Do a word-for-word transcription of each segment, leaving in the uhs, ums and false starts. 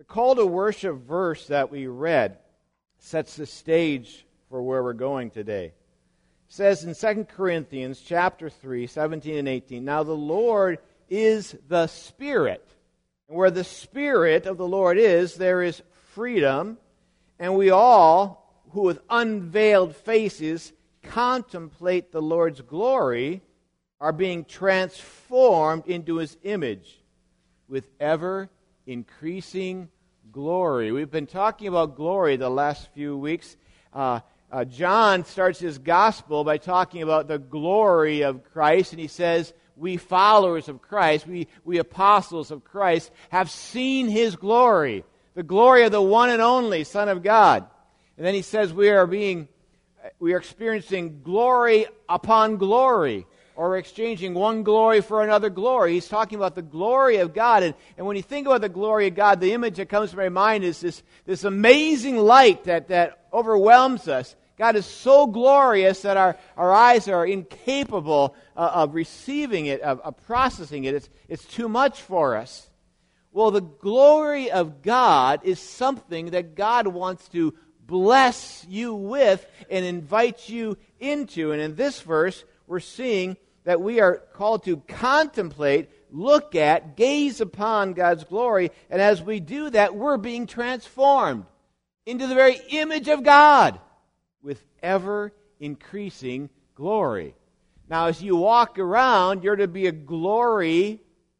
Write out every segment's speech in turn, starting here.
The call to worship verse that we read sets the stage for where we're going today. It says in Second Corinthians chapter three, seventeen and eighteen, "Now the Lord is the Spirit, and where the Spirit of the Lord is, there is freedom, and we all, who with unveiled faces contemplate the Lord's glory, are being transformed into His image with ever increasing glory." We've been talking about glory the last few weeks. Uh, uh, John starts his gospel by talking about the glory of Christ, and he says, we followers of Christ, we, we apostles of Christ, have seen His glory, the glory of the one and only Son of God. And then he says we are being, we are experiencing glory upon glory, or exchanging one glory for another glory. He's talking about the glory of God. And, and when you think about the glory of God, the image that comes to my mind is this, this amazing light that, that overwhelms us. God is so glorious that our, our eyes are incapable uh, of receiving it, of, of processing it. It's, it's too much for us. Well, the glory of God is something that God wants to bless you with and invite you into. And in this verse, we're seeing that we are called to contemplate, look at, gaze upon God's glory. And as we do that, we're being transformed into the very image of God with ever increasing glory. Now, as you walk around, you're to be a glory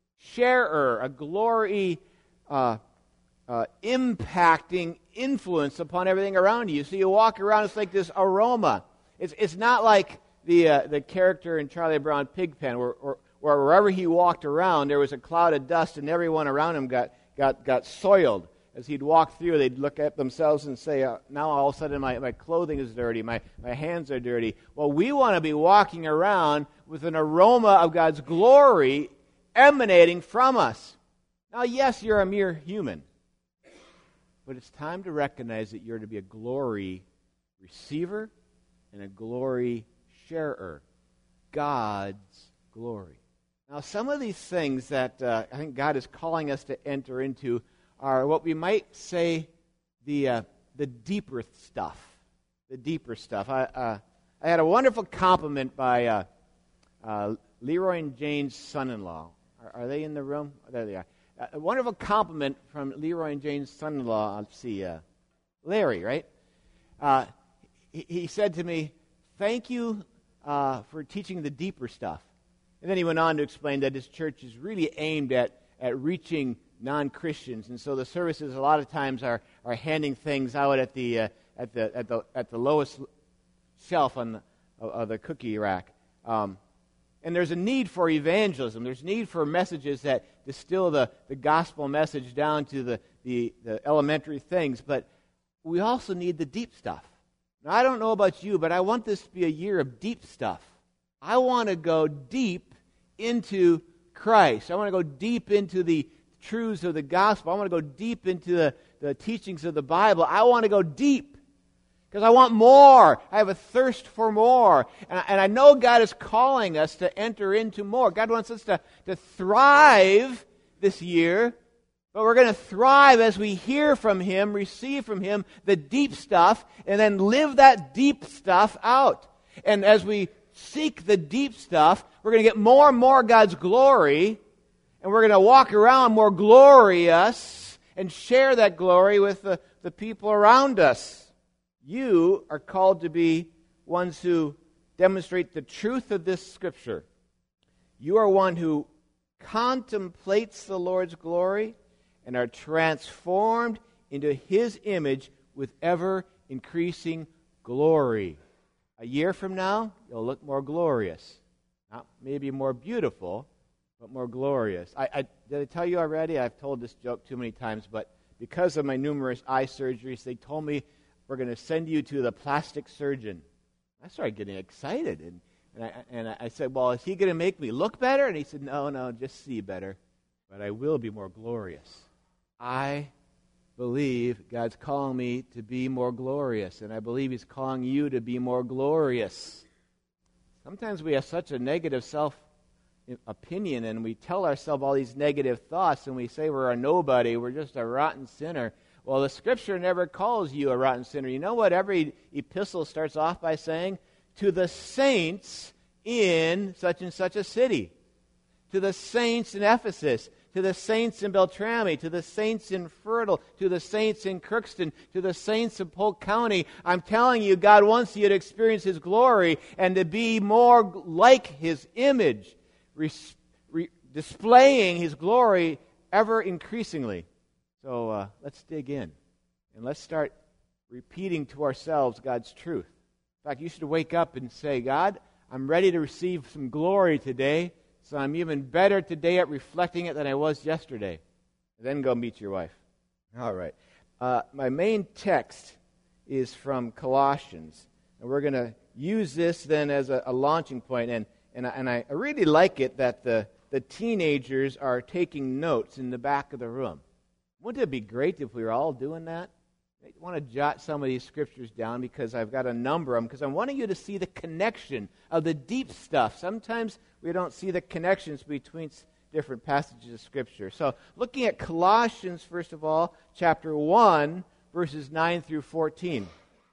sharer, a glory uh, uh, impacting influence upon everything around you. So you walk around, it's like this aroma. It's, it's not like the uh, the character in Charlie Brown Pigpen, where, where, where wherever he walked around, there was a cloud of dust, and everyone around him got got got soiled. As he'd walk through, they'd look at themselves and say, uh, now all of a sudden my, my clothing is dirty, my, my hands are dirty. Well, we want to be walking around with an aroma of God's glory emanating from us. Now, yes, you're a mere human, but it's time to recognize that you're to be a glory receiver and a glory sharer. God's glory. Now, some of these things that uh, I think God is calling us to enter into are what we might say the uh, the deeper stuff. The deeper stuff. I uh, I had a wonderful compliment by uh, uh, Leroy and Jane's son-in-law. Are, are they in the room? Oh, there they are. Uh, a wonderful compliment from Leroy and Jane's son-in-law. Let's see, uh, Larry, right? Uh, he, he said to me, "Thank you uh, for teaching the deeper stuff." And then he went on to explain that his church is really aimed at at reaching non-Christians, and so the services a lot of times are, are handing things out at the uh, at the at the at the lowest shelf on the of, of the cookie rack. Um, and there's a need for evangelism. There's need for messages that distill the, the gospel message down to the, the, the elementary things, but we also need the deep stuff. Now, I don't know about you, but I want this to be a year of deep stuff. I want to go deep into Christ. I want to go deep into the truths of the gospel. I want to go deep into the, the teachings of the Bible. I want to go deep because I want more. I have a thirst for more. And I, and I know God is calling us to enter into more. God wants us to, to thrive this year, but we're going to thrive as we hear from Him, receive from Him the deep stuff, and then live that deep stuff out. And as we seek the deep stuff, we're going to get more and more God's glory, and we're going to walk around more glorious and share that glory with the, the people around us. You are called to be ones who demonstrate the truth of this Scripture. You are one who contemplates the Lord's glory and are transformed into His image with ever-increasing glory. A year from now, you'll look more glorious. Not maybe more beautiful, but more glorious. I, I, did I tell you already? I've told this joke too many times, but because of my numerous eye surgeries, they told me, we're going to send you to the plastic surgeon. I started getting excited, and, and, I, and I said, well, is he going to make me look better? And he said, no, no, just see better, but I will be more glorious. I believe God's calling me to be more glorious, and I believe He's calling you to be more glorious. Sometimes we have such a negative self opinion, and we tell ourselves all these negative thoughts, and we say we're a nobody, we're just a rotten sinner. Well, the Scripture never calls you a rotten sinner. You know what every epistle starts off by saying? To the saints in such and such a city. To the saints in Ephesus. To the saints in Beltrami. To the saints in Fertile. To the saints in Crookston. To the saints of Polk County. I'm telling you, God wants you to experience His glory and to be more like His image, re- re- displaying His glory ever increasingly. So uh, let's dig in and let's start repeating to ourselves God's truth. In fact, you should wake up and say, God, I'm ready to receive some glory today, so I'm even better today at reflecting it than I was yesterday. And then go meet your wife. All right. Uh, my main text is from Colossians, and we're going to use this then as a, a launching point. And and I, and I really like it that the, the teenagers are taking notes in the back of the room. Wouldn't it be great if we were all doing that? I want to jot some of these scriptures down because I've got a number of them, because I want you to see the connection of the deep stuff. Sometimes we don't see the connections between different passages of Scripture. So looking at Colossians, first of all, chapter one, verses nine through fourteen.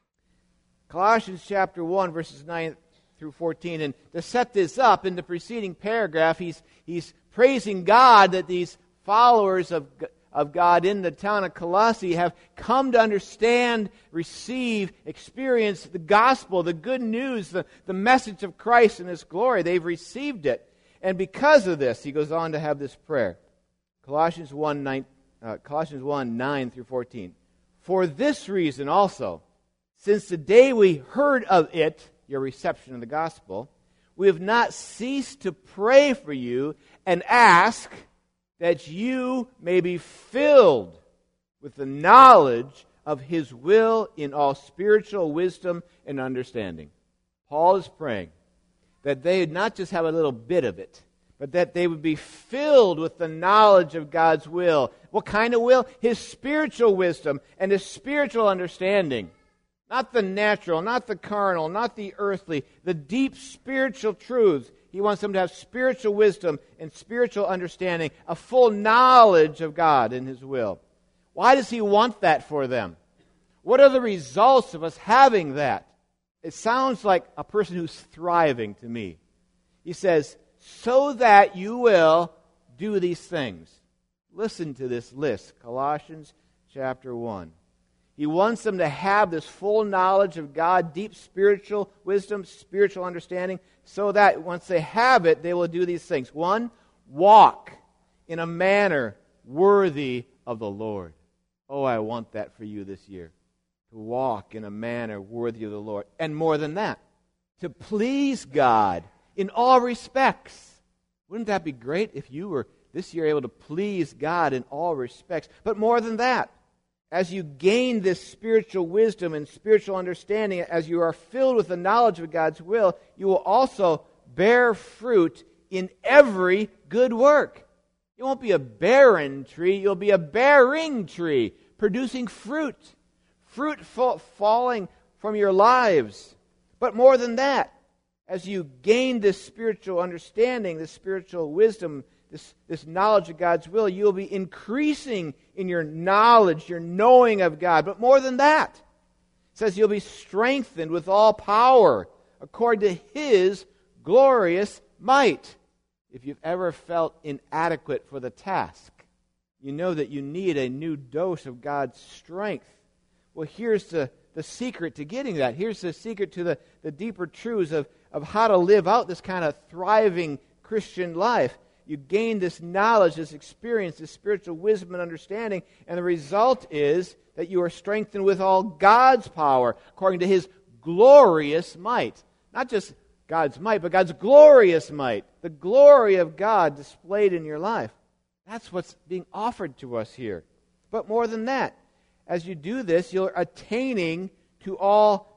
Colossians chapter one, verses nine through fourteen. And to set this up, in the preceding paragraph, he's, he's praising God that these followers of God, of God in the town of Colossae have come to understand, receive, experience the gospel, the good news, the, the message of Christ and His glory. They've received it. And because of this, he goes on to have this prayer. Colossians one, nine, uh, Colossians one, nine through fourteen. For this reason also, since the day we heard of it, your reception of the gospel, we have not ceased to pray for you and ask that you may be filled with the knowledge of His will in all spiritual wisdom and understanding. Paul is praying that they would not just have a little bit of it, but that they would be filled with the knowledge of God's will. What kind of will? His spiritual wisdom and His spiritual understanding. Not the natural, not the carnal, not the earthly, the deep spiritual truths. He wants them to have spiritual wisdom and spiritual understanding, a full knowledge of God and His will. Why does He want that for them? What are the results of us having that? It sounds like a person who's thriving to me. He says, so that you will do these things. Listen to this list, Colossians chapter one. He wants them to have this full knowledge of God, deep spiritual wisdom, spiritual understanding, so that once they have it, they will do these things. One, walk in a manner worthy of the Lord. Oh, I want that for you this year. To walk in a manner worthy of the Lord. And more than that, to please God in all respects. Wouldn't that be great if you were this year able to please God in all respects? But more than that, as you gain this spiritual wisdom and spiritual understanding, as you are filled with the knowledge of God's will, you will also bear fruit in every good work. You won't be a barren tree, you'll be a bearing tree, producing fruit. Fruit fa- falling from your lives. But more than that, as you gain this spiritual understanding, this spiritual wisdom, This, this knowledge of God's will, you will be increasing in your knowledge, your knowing of God. But more than that, it says you'll be strengthened with all power according to His glorious might. If you've ever felt inadequate for the task, you know that you need a new dose of God's strength. Well, here's the, the secret to getting that. Here's the secret to the, the deeper truths of, of how to live out this kind of thriving Christian life. You gain this knowledge, this experience, this spiritual wisdom and understanding, and the result is that you are strengthened with all God's power according to His glorious might. Not just God's might, but God's glorious might. The glory of God displayed in your life. That's what's being offered to us here. But more than that, as you do this, you're attaining to all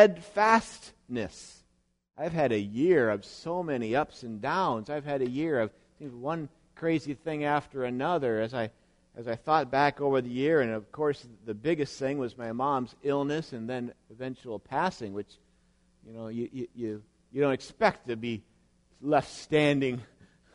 steadfastness. I've had a year of so many ups and downs. I've had a year of one crazy thing after another as I as I thought back over the year. And of course, the biggest thing was my mom's illness and then eventual passing, which, you know, you you, you, you don't expect to be left standing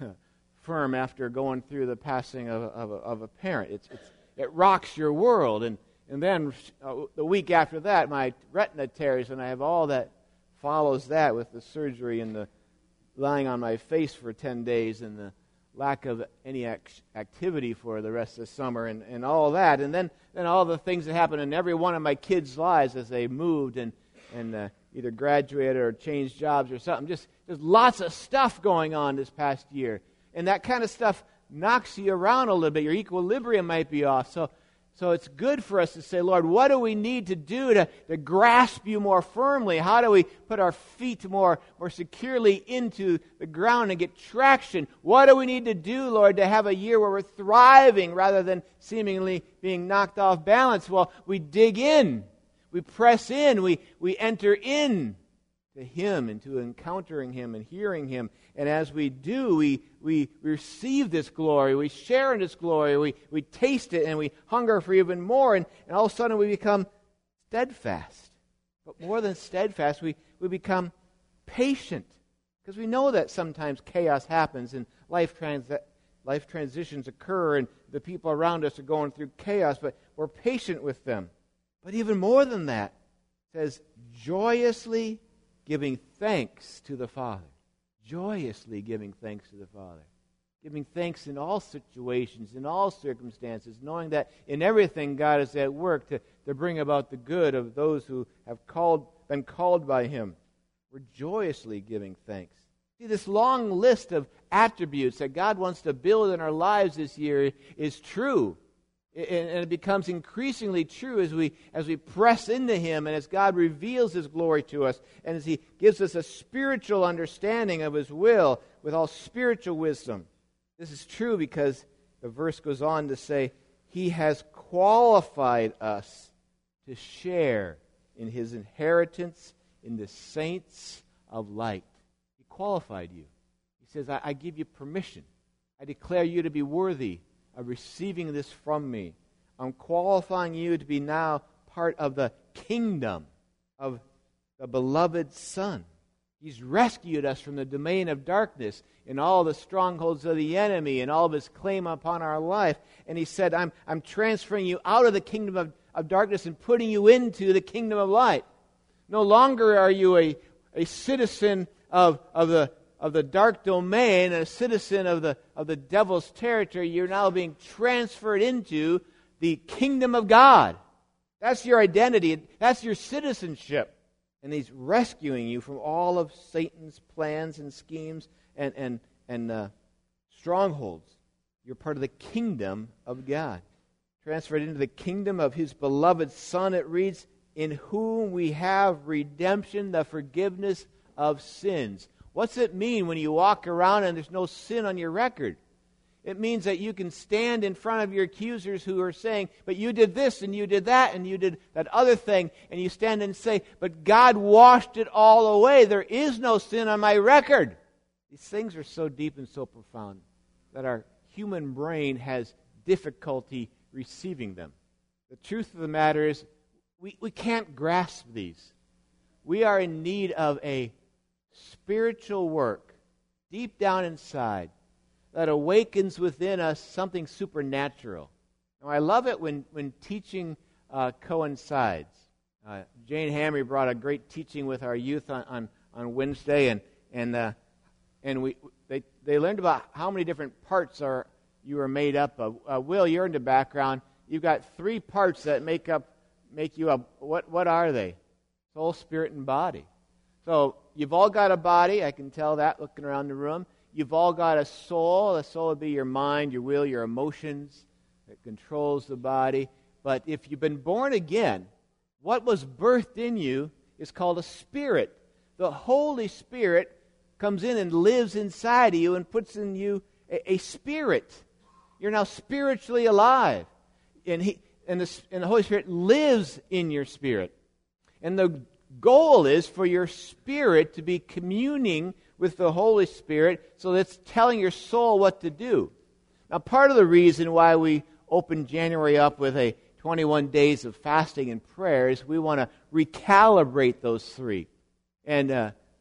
firm after going through the passing of, of, of a parent. It's, it's, it rocks your world. And, and then uh, the week after that, my retina tears, and I have all that follows that with the surgery and the lying on my face for ten days and the lack of any act- activity for the rest of the summer and, and all that. And then, then all the things that happened in every one of my kids' lives as they moved and, and uh, either graduated or changed jobs or something. Just there's lots of stuff going on this past year. And that kind of stuff knocks you around a little bit. Your equilibrium might be off. So so it's good for us to say, Lord, what do we need to do to, to grasp you more firmly? How do we put our feet more, more securely into the ground and get traction? What do we need to do, Lord, to have a year where we're thriving rather than seemingly being knocked off balance? Well, we dig in. We press in. We, we enter in to Him and to encountering Him and hearing Him. And as we do, we, we receive this glory. We share in this glory. We, we taste it and we hunger for even more. And, and all of a sudden we become steadfast. But more than steadfast, we, we become patient. Because we know that sometimes chaos happens and life, trans- life transitions occur and the people around us are going through chaos. But we're patient with them. But even more than that, it says, joyously giving thanks to the Father. Joyously giving thanks to the Father. Giving thanks in all situations, in all circumstances, knowing that in everything God is at work to, to bring about the good of those who have called, been called by Him. We're joyously giving thanks. See, this long list of attributes that God wants to build in our lives this year is true. And it becomes increasingly true as we as we press into Him and as God reveals His glory to us and as He gives us a spiritual understanding of His will with all spiritual wisdom. This is true because the verse goes on to say, He has qualified us to share in His inheritance in the saints of light. He qualified you. He says, I, I give you permission. I declare you to be worthy of receiving this from me. I'm qualifying you to be now part of the kingdom of the beloved Son. He's rescued us from the domain of darkness and all the strongholds of the enemy and all of his claim upon our life. And He said, I'm, I'm transferring you out of the kingdom of, of darkness and putting you into the kingdom of light. No longer are you a, a citizen of, of the of the dark domain and a citizen of the of the devil's territory. You're now being transferred into the kingdom of God. That's your identity. That's your citizenship. And He's rescuing you from all of Satan's plans and schemes and and and uh, strongholds. You're part of the kingdom of God. Transferred into the kingdom of His beloved Son, it reads, in whom we have redemption, the forgiveness of sins. What's it mean when you walk around and there's no sin on your record? It means that you can stand in front of your accusers who are saying, but you did this and you did that and you did that other thing, and you stand and say, but God washed it all away. There is no sin on my record. These things are so deep and so profound that our human brain has difficulty receiving them. The truth of the matter is we, we can't grasp these. We are in need of a spiritual work deep down inside that awakens within us something supernatural. Now, I love it when, when teaching uh, coincides. Uh, Jane Hamry brought a great teaching with our youth on, on, on Wednesday, and and uh, and we they they learned about how many different parts are you are made up of. Uh, Will, you're in the background. You've got three parts that make up make you up. What what are they? Soul, spirit, and body. So you've all got a body. I can tell that looking around the room. You've all got a soul. The soul would be your mind, your will, your emotions that controls the body. But if you've been born again, what was birthed in you is called a spirit. The Holy Spirit comes in and lives inside of you and puts in you a, a spirit. You're now spiritually alive. And, he, and, the, and the Holy Spirit lives in your spirit. And the goal is for your spirit to be communing with the Holy Spirit, so that's telling your soul what to do. Now, part of the reason why we opened January up with a twenty-one days of fasting and prayer is we want to recalibrate those three. And uh,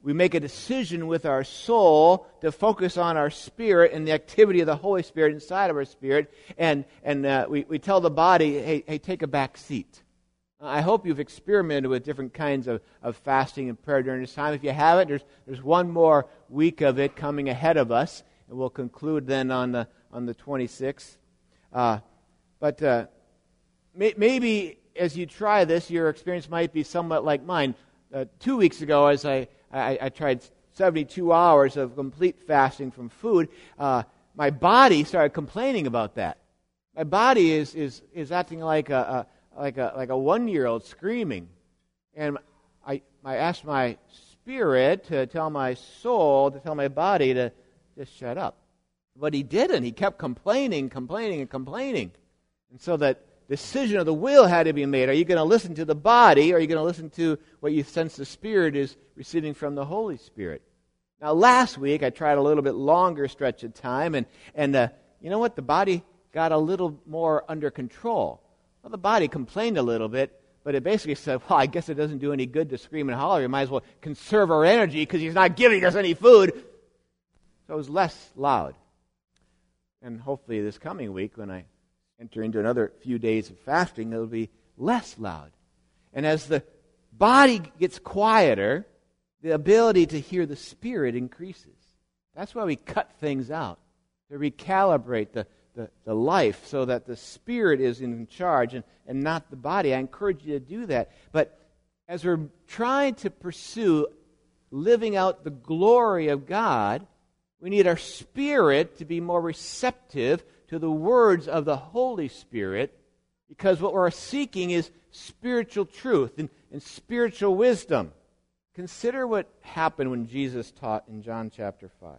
we make a decision with our soul to focus on our spirit and the activity of the Holy Spirit inside of our spirit, and, and uh, we, we tell the body, hey, hey, take a back seat. I hope you've experimented with different kinds of, of fasting and prayer during this time. If you haven't, there's there's one more week of it coming ahead of us, and we'll conclude then on the on the twenty-sixth. Uh, but uh, may, maybe as you try this, your experience might be somewhat like mine. Uh, two weeks ago, as I, I, I tried seventy-two hours of complete fasting from food, uh, my body started complaining about that. My body is is is acting like a, a like a like a one-year-old screaming, and I I asked my spirit to tell my soul, to tell my body to just shut up, but he didn't. He kept complaining, complaining, and complaining, and so that decision of the will had to be made. Are you going to listen to the body, or are you going to listen to what you sense the Spirit is receiving from the Holy Spirit? Now, last week I tried a little bit longer stretch of time, and and uh, you know what? The body got a little more under control. Well, the body complained a little bit, but it basically said, well, I guess it doesn't do any good to scream and holler. We might as well conserve our energy because he's not giving us any food. So it was less loud. And hopefully this coming week, when I enter into another few days of fasting, it'll be less loud. And as the body gets quieter, the ability to hear the Spirit increases. That's why we cut things out, to recalibrate the The, the life so that the Spirit is in charge and, and not the body. I encourage you to do that. But as we're trying to pursue living out the glory of God, we need our spirit to be more receptive to the words of the Holy Spirit, because what we're seeking is spiritual truth and, and spiritual wisdom. Consider what happened when Jesus taught in John chapter five.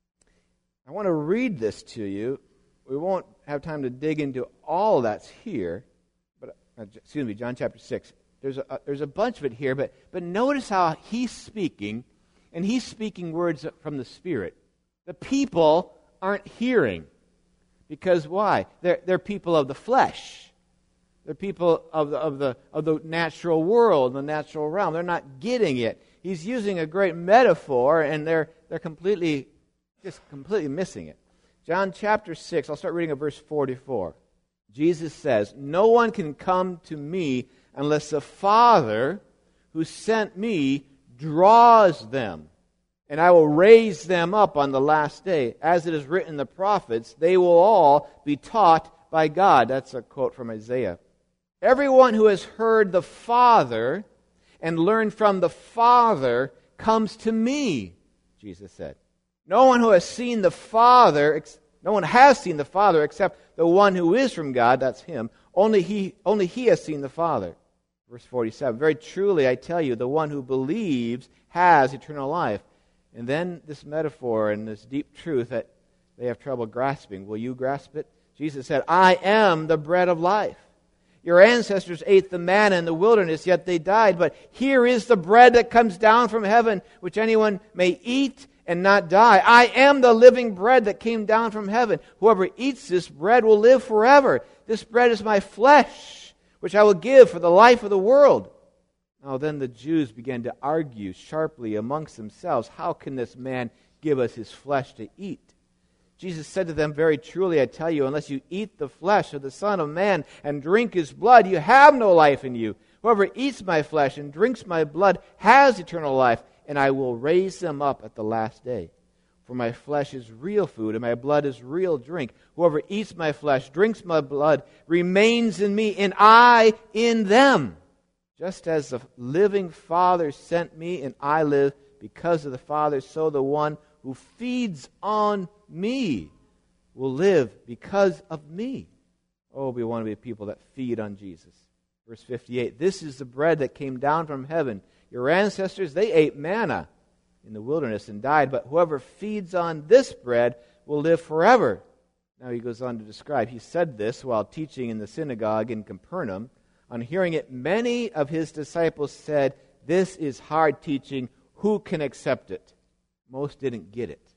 I want to read this to you. We won't have time to dig into all that's here, but uh, excuse me, John chapter six. There's a, uh, there's a bunch of it here, but but notice how he's speaking, and he's speaking words from the Spirit. The people aren't hearing, because why? They're they're people of the flesh. They're people of the of the of the natural world, the natural realm. They're not getting it. He's using a great metaphor, and they're they're completely just completely missing it. John chapter six, I'll start reading at verse forty-four. Jesus says, "No one can come to me unless the Father who sent me draws them, and I will raise them up on the last day. As it is written in the prophets, they will all be taught by God." That's a quote from Isaiah. "Everyone who has heard the Father and learned from the Father comes to me," Jesus said. No one who has seen the Father, no one has seen the Father except the one who is from God, that's Him. Only He, only He has seen the Father. Verse forty-seven, "Very truly I tell you, the one who believes has eternal life." And then this metaphor and this deep truth that they have trouble grasping. Will you grasp it? Jesus said, "I am the bread of life. Your ancestors ate the manna in the wilderness, yet they died. But here is the bread that comes down from heaven, which anyone may eat and not die. I am the living bread that came down from heaven. Whoever eats this bread will live forever. This bread is my flesh, which I will give for the life of the world." Now then the Jews began to argue sharply amongst themselves, "How can this man give us his flesh to eat?" Jesus said to them, "Very truly I tell you, unless you eat the flesh of the Son of Man and drink His blood, you have no life in you. Whoever eats my flesh and drinks my blood has eternal life, and I will raise them up at the last day. For my flesh is real food, and my blood is real drink. Whoever eats my flesh, drinks my blood, remains in me, and I in them. Just as the living Father sent me, and I live because of the Father, so the one who feeds on me will live because of me." Oh, we want to be people that feed on Jesus. Verse fifty-eight, "This is the bread that came down from heaven. Your ancestors, they ate manna in the wilderness and died, but whoever feeds on this bread will live forever." Now he goes on to describe, he said this while teaching in the synagogue in Capernaum. On hearing it, many of his disciples said, "This is hard teaching. Who can accept it?" Most didn't get it.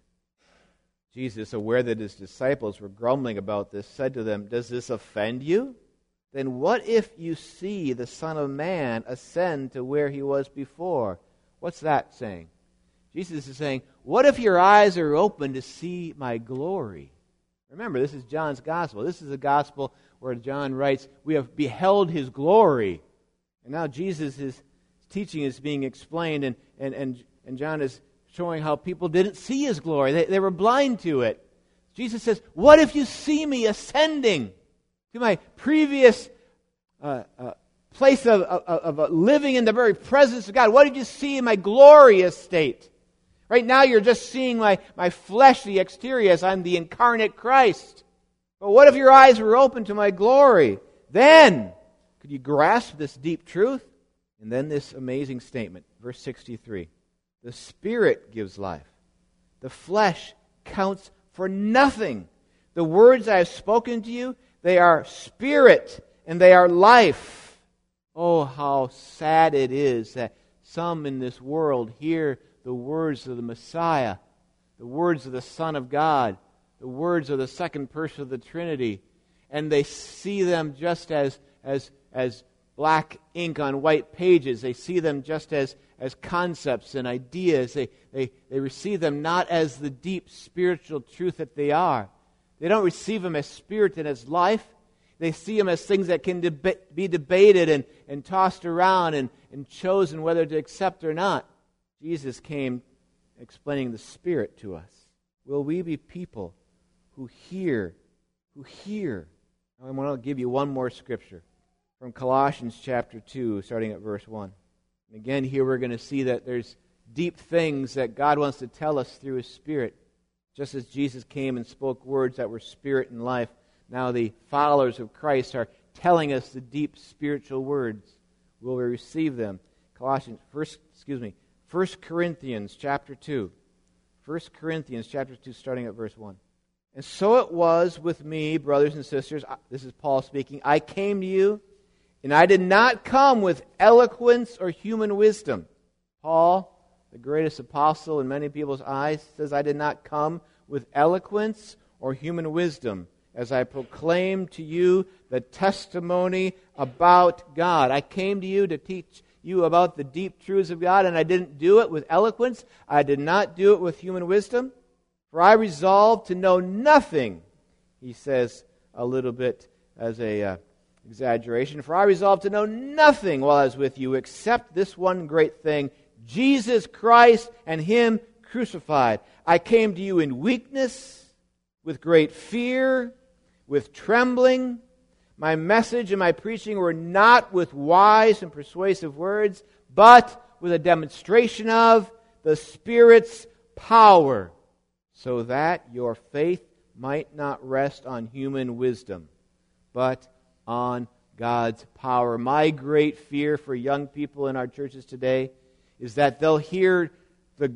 Jesus, aware that his disciples were grumbling about this, said to them, "Does this offend you? Then what if you see the Son of Man ascend to where he was before?" What's that saying? Jesus is saying, what if your eyes are open to see my glory? Remember, this is John's gospel. This is a gospel where John writes, we have beheld his glory. And now Jesus' teaching is being explained, and, and, and, and John is showing how people didn't see his glory. They, they were blind to it. Jesus says, what if you see me ascending to my previous uh, uh, place of, of, of living in the very presence of God? What if you see my glorious state? Right now you're just seeing my, my fleshly exterior as I'm the incarnate Christ. But what if your eyes were open to my glory? Then could you grasp this deep truth? And then this amazing statement, verse sixty-three. The Spirit gives life. The flesh counts for nothing. The words I have spoken to you, they are spirit and they are life. Oh, how sad it is that some in this world hear the words of the Messiah, the words of the Son of God, the words of the second person of the Trinity, and they see them just as as as black ink on white pages. They see them just as, as concepts and ideas. They, they, they receive them not as the deep spiritual truth that they are. They don't receive them as spirit and as life. They see them as things that can deba- be debated and, and tossed around and, and chosen whether to accept or not. Jesus came explaining the Spirit to us. Will we be people who hear, who hear? I want to give you one more scripture from Colossians chapter two, starting at verse one. And again, here we're going to see that there's deep things that God wants to tell us through His Spirit. Just as Jesus came and spoke words that were spirit and life, now the followers of Christ are telling us the deep spiritual words. Will we receive them? Colossians, first, excuse me, First Corinthians chapter two. First Corinthians chapter two, starting at verse one. And so it was with me, brothers and sisters, this is Paul speaking, I came to you, and I did not come with eloquence or human wisdom. Paul, the greatest apostle in many people's eyes, says, I did not come with eloquence or human wisdom as I proclaimed to you the testimony about God. I came to you to teach you about the deep truths of God, and I didn't do it with eloquence. I did not do it with human wisdom. For I resolved to know nothing, he says a little bit as a uh, exaggeration. For I resolved to know nothing while I was with you except this one great thing, Jesus Christ and Him crucified. I came to you in weakness, with great fear, with trembling. My message and my preaching were not with wise and persuasive words, but with a demonstration of the Spirit's power, so that your faith might not rest on human wisdom, but on God's power. My great fear for young people in our churches today is that they'll hear the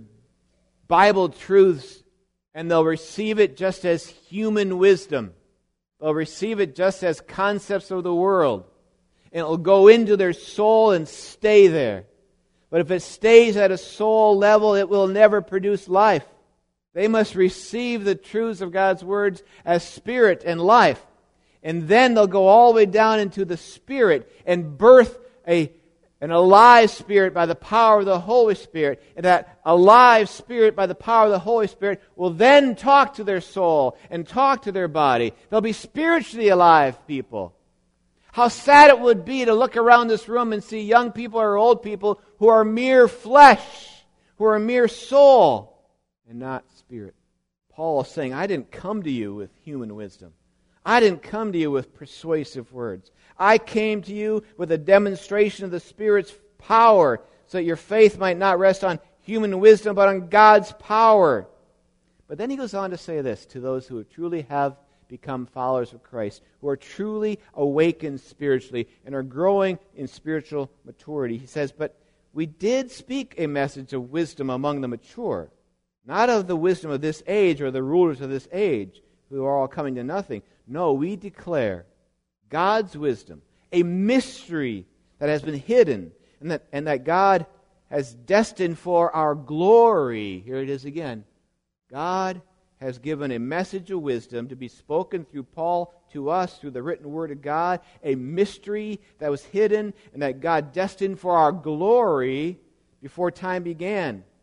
Bible truths and they'll receive it just as human wisdom. They'll receive it just as concepts of the world. And it'll go into their soul and stay there. But if it stays at a soul level, it will never produce life. They must receive the truths of God's words as spirit and life. And then they'll go all the way down into the Spirit and birth a, an alive spirit by the power of the Holy Spirit. And that alive spirit by the power of the Holy Spirit will then talk to their soul and talk to their body. They'll be spiritually alive people. How sad it would be to look around this room and see young people or old people who are mere flesh, who are mere soul, and not spirit. Paul is saying, I didn't come to you with human wisdom. I didn't come to you with persuasive words. I came to you with a demonstration of the Spirit's power so that your faith might not rest on human wisdom but on God's power. But then he goes on to say this to those who truly have become followers of Christ, who are truly awakened spiritually and are growing in spiritual maturity. He says, but we did speak a message of wisdom among the mature, not of the wisdom of this age or the rulers of this age, who are all coming to nothing. No, we declare God's wisdom, a mystery that has been hidden, and that, and that God has destined for our glory. Here it is again. God has given a message of wisdom to be spoken through Paul to us, through the written word of God, a mystery that was hidden and that God destined for our glory before time began.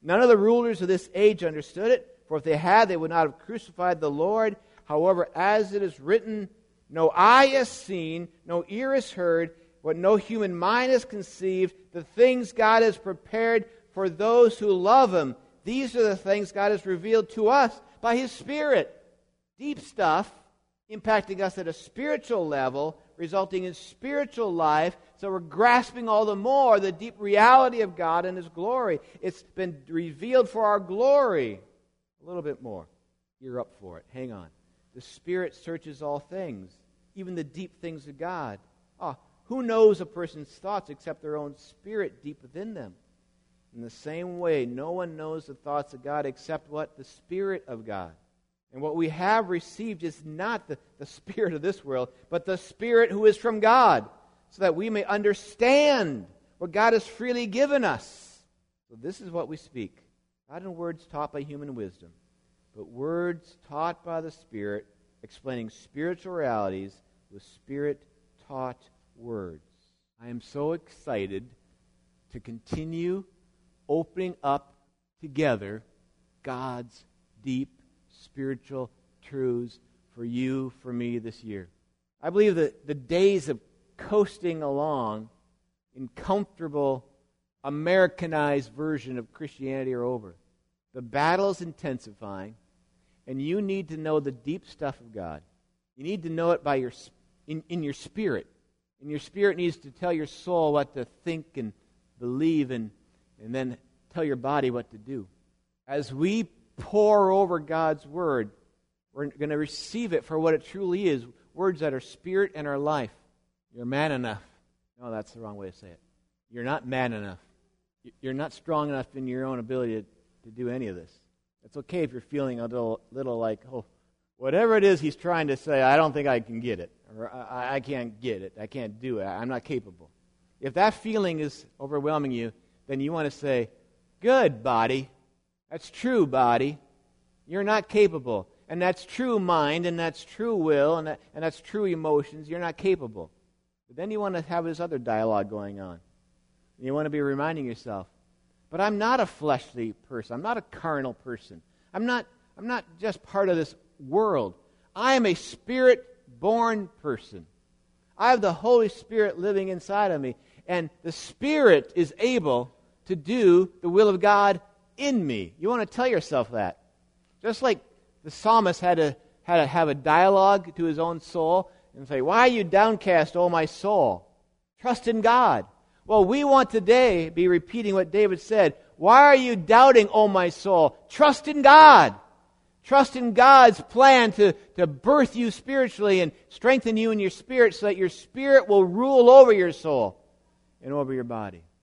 None of the rulers of this age understood it, for if they had, they would not have crucified the Lord. However, as it is written, no eye has seen, no ear has heard, what no human mind has conceived, the things God has prepared for those who love Him. These are the things God has revealed to us by His Spirit. Deep stuff impacting us at a spiritual level, resulting in spiritual life, so we're grasping all the more the deep reality of God and His glory. It's been revealed for our glory. A little bit more. You're up for it. Hang on. The Spirit searches all things, even the deep things of God. Ah, who knows a person's thoughts except their own spirit deep within them? In the same way, no one knows the thoughts of God except what? The Spirit of God. And what we have received is not the, the spirit of this world, but the Spirit who is from God, so that we may understand what God has freely given us. So this is what we speak, not in words taught by human wisdom, but words taught by the Spirit, explaining spiritual realities with Spirit-taught words. I am so excited to continue opening up together God's deep spiritual truths for you, for me this year. I believe that the days of coasting along in comfortable, Americanized version of Christianity are over. The battle is intensifying, and you need to know the deep stuff of God. You need to know it by your in, in your spirit. And your spirit needs to tell your soul what to think and believe, and, and then tell your body what to do. As we pour over God's Word, we're going to receive it for what it truly is, words that are spirit and are life. You're man enough. No, that's the wrong way to say it. You're not man enough. You're not strong enough in your own ability to, to do any of this. It's okay if you're feeling a little, little like, oh, whatever it is he's trying to say, I don't think I can get it. Or I, I can't get it. I can't do it. I'm not capable. If that feeling is overwhelming you, then you want to say, good, body. That's true, body. You're not capable. And that's true, mind, and that's true, will, and, that, and that's true, emotions. You're not capable. But then you want to have this other dialogue going on. And you want to be reminding yourself, but I'm not a fleshly person. I'm not a carnal person. I'm not, I'm not just part of this world. I am a Spirit-born person. I have the Holy Spirit living inside of me. And the Spirit is able to do the will of God in me. You want to tell yourself that. Just like the psalmist had to, had to have a dialogue to his own soul and say, why are you downcast, O my soul? Trust in God. Well, we want today be repeating what David said. Why are you doubting, O my soul? Trust in God. Trust in God's plan to, to birth you spiritually and strengthen you in your spirit so that your spirit will rule over your soul and over your body.